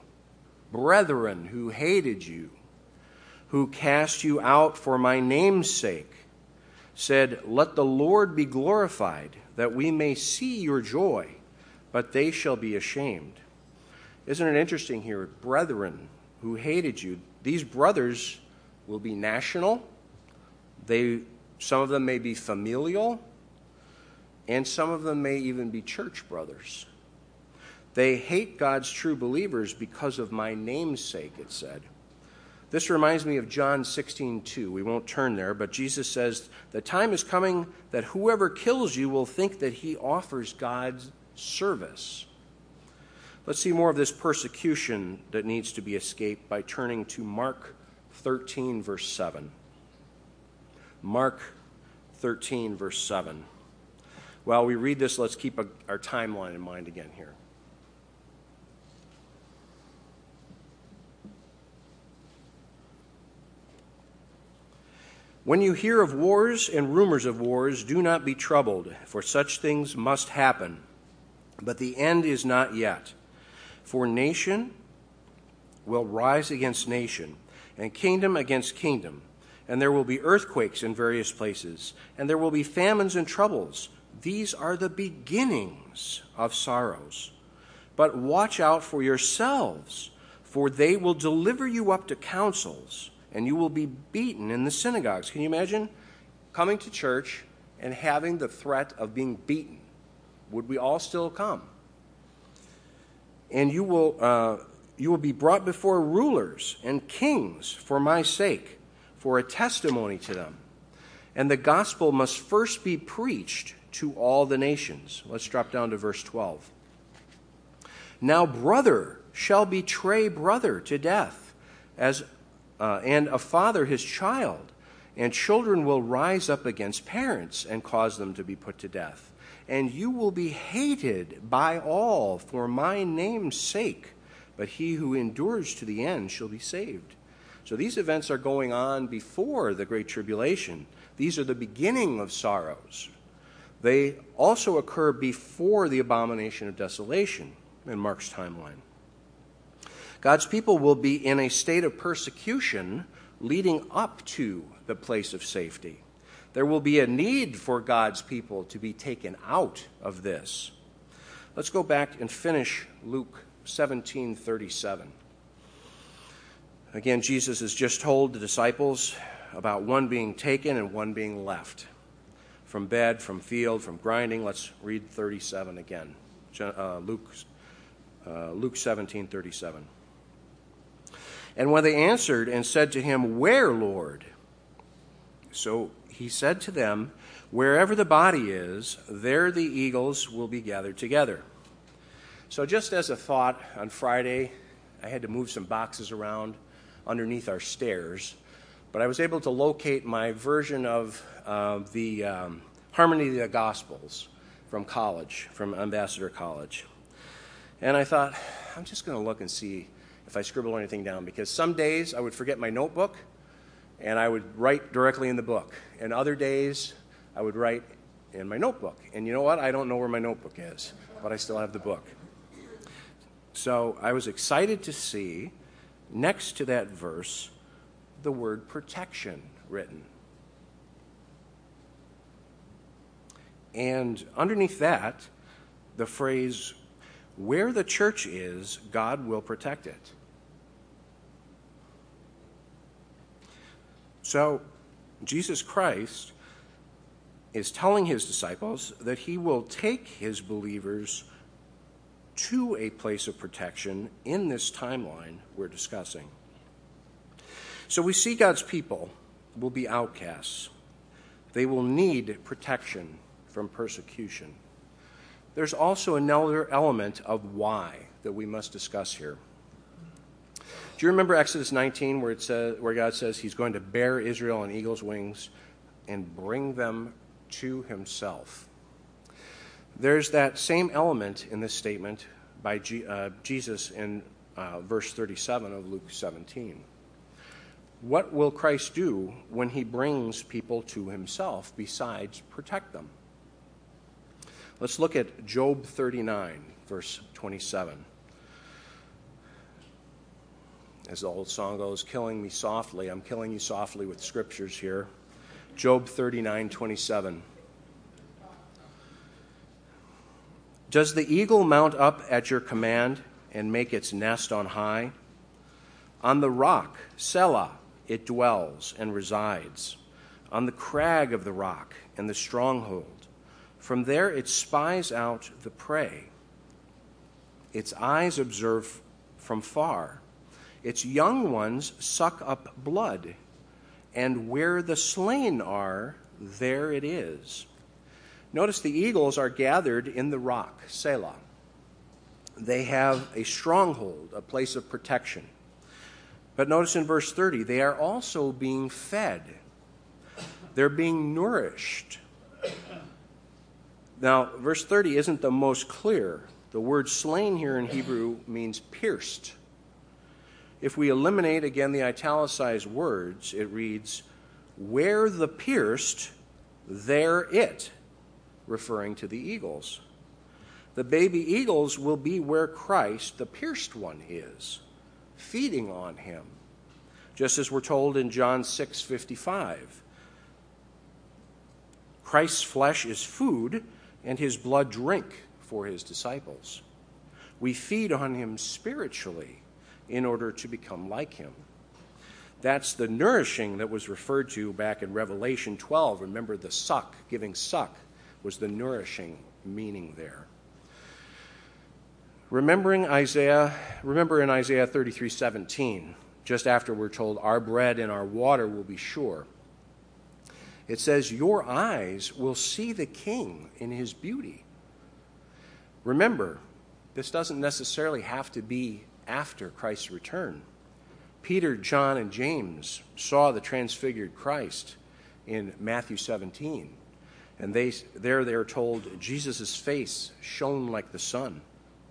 who cast you out for my name's sake, said, let the Lord be glorified, that we may see your joy, but they shall be ashamed. Isn't it interesting here? Brethren who hated you. These brothers will be national. Some of them may be familial, and some of them may even be church brothers. They hate God's true believers because of my name's sake, it said. This reminds me of John 16:2. We won't turn there, but Jesus says, the time is coming that whoever kills you will think that he offers God's service. Let's see more of this persecution that needs to be escaped by turning to Mark 13, verse 7. Mark 13, verse 7. While we read this, let's keep our timeline in mind again here. When you hear of wars and rumors of wars, do not be troubled, for such things must happen. But the end is not yet. For nation will rise against nation, and kingdom against kingdom. And there will be earthquakes in various places, and there will be famines and troubles. These are the beginnings of sorrows. But watch out for yourselves, for they will deliver you up to councils, and you will be beaten in the synagogues. Can you imagine coming to church and having the threat of being beaten? Would we all still come? And you will be brought before rulers and kings for my sake, for a testimony to them. And the gospel must first be preached to all the nations. Let's drop down to verse 12. Now brother shall betray brother to death, and a father his child, and children will rise up against parents and cause them to be put to death. And you will be hated by all for my name's sake, but he who endures to the end shall be saved. So these events are going on before the Great Tribulation. These are the beginning of sorrows. They also occur before the abomination of desolation in Mark's timeline. God's people will be in a state of persecution leading up to the place of safety. There will be a need for God's people to be taken out of this. Let's go back and finish Luke 17:37. Again, Jesus has just told the disciples about one being taken and one being left. From bed, from field, from grinding. Let's read 37 again. Luke 17:37. And when they answered and said to him, where, Lord? So he said to them, wherever the body is, there the eagles will be gathered together. So just as a thought, on Friday, I had to move some boxes around underneath our stairs, but I was able to locate my version of the Harmony of the Gospels from college, from Ambassador College. And I thought, I'm just going to look and see if I scribble anything down, because some days I would forget my notebook and I would write directly in the book. And other days I would write in my notebook. And you know what? I don't know where my notebook is, but I still have the book. So I was excited to see next to that verse the word protection written. And underneath that, the phrase, where the church is, God will protect it. So Jesus Christ is telling his disciples that he will take his believers to a place of protection in this timeline we're discussing. So we see God's people will be outcasts. They will need protection from persecution. There's also another element of why that we must discuss here. Do you remember Exodus 19 where God says he's going to bear Israel on eagle's wings and bring them to himself? There's that same element in this statement by Jesus in verse 37 of Luke 17. What will Christ do when he brings people to himself besides protect them? Let's look at Job 39, verse 27. As the old song goes, killing me softly. I'm killing you softly with scriptures here. Job 39, 27. Does the eagle mount up at your command and make its nest on high? On the rock, Selah, it dwells and resides. On the crag of the rock and the stronghold. From there it spies out the prey. Its eyes observe from far. Its young ones suck up blood. And where the slain are, there it is. Notice the eagles are gathered in the rock, Selah. They have a stronghold, a place of protection. But notice in verse 30, they are also being fed. They're being nourished. Now, verse 30 isn't the most clear. The word slain here in Hebrew means pierced. If we eliminate, again, the italicized words, it reads, where the pierced, there it, referring to the eagles. The baby eagles will be where Christ, the pierced one, is, feeding on him. Just as we're told in John 6:55. Christ's flesh is food and his blood drink for his disciples. We feed on him spiritually in order to become like him. That's the nourishing that was referred to back in Revelation 12. Remember the suck, giving suck was the nourishing meaning there. Remember in Isaiah 33:17, just after we're told our bread and our water will be sure. It says, your eyes will see the King in his beauty. Remember, this doesn't necessarily have to be after Christ's return. Peter, John, and James saw the transfigured Christ in Matthew 17. And they are told Jesus' face shone like the sun.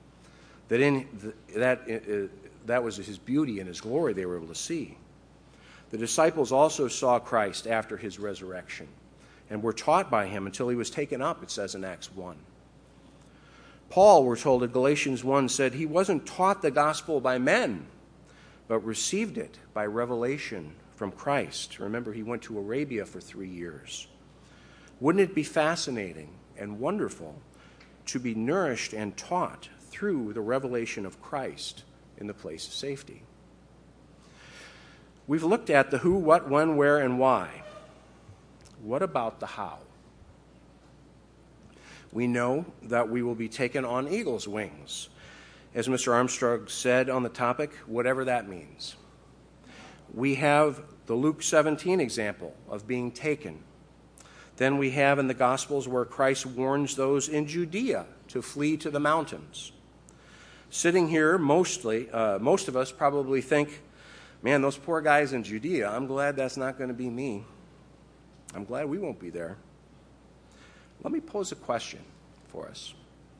That was his beauty and his glory they were able to see. The disciples also saw Christ after his resurrection and were taught by him until he was taken up, it says in Acts 1. Paul, we're told in Galatians 1, said he wasn't taught the gospel by men, but received it by revelation from Christ. Remember, he went to Arabia for 3 years. Wouldn't it be fascinating and wonderful to be nourished and taught through the revelation of Christ in the place of safety? We've looked at the who, what, when, where, and why. What about the how? We know that we will be taken on eagle's wings. As Mr. Armstrong said on the topic, whatever that means. We have the Luke 17 example of being taken. Then we have in the Gospels where Christ warns those in Judea to flee to the mountains. Sitting here, most of us probably think, man, those poor guys in Judea, I'm glad that's not going to be me. I'm glad we won't be there. Let me pose a question for us.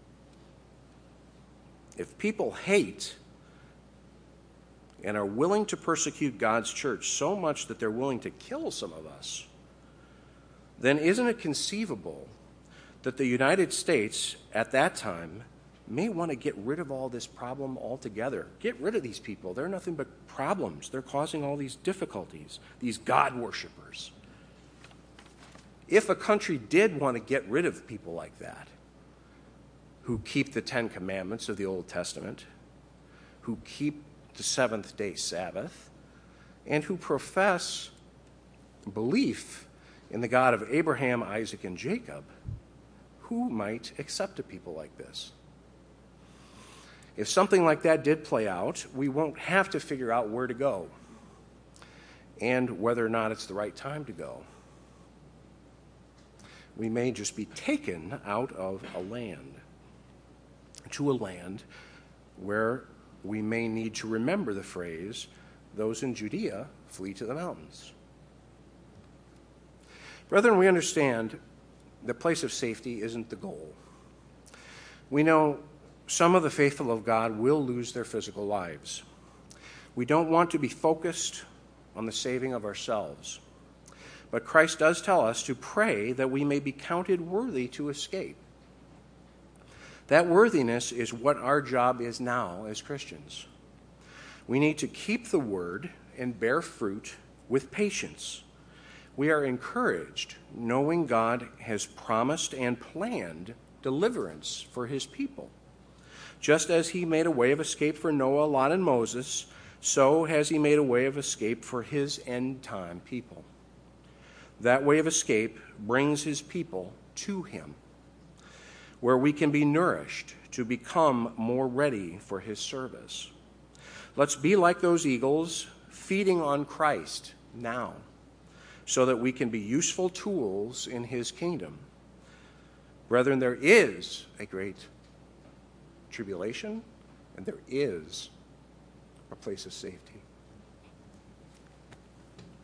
If people hate and are willing to persecute God's church so much that they're willing to kill some of us, then isn't it conceivable that the United States at that time may want to get rid of all this problem altogether? Get rid of these people. They're nothing but problems. They're causing all these difficulties, these God worshipers. If a country did want to get rid of people like that, who keep the 10 Commandments of the Old Testament, who keep the seventh-day Sabbath, and who profess belief in the God of Abraham, Isaac, and Jacob, who might accept a people like this? If something like that did play out, we won't have to figure out where to go and whether or not it's the right time to go. We may just be taken out of a land to a land where we may need to remember the phrase, "Those in Judea flee to the mountains." Brethren, we understand the place of safety isn't the goal. We know some of the faithful of God will lose their physical lives. We don't want to be focused on the saving of ourselves. But Christ does tell us to pray that we may be counted worthy to escape. That worthiness is what our job is now as Christians. We need to keep the word and bear fruit with patience. We are encouraged knowing God has promised and planned deliverance for his people. Just as he made a way of escape for Noah, Lot, and Moses, so has he made a way of escape for his end-time people. That way of escape brings his people to him, where we can be nourished to become more ready for his service. Let's be like those eagles, feeding on Christ now, so that we can be useful tools in his kingdom. Brethren, there is a great tribulation, and there is a place of safety.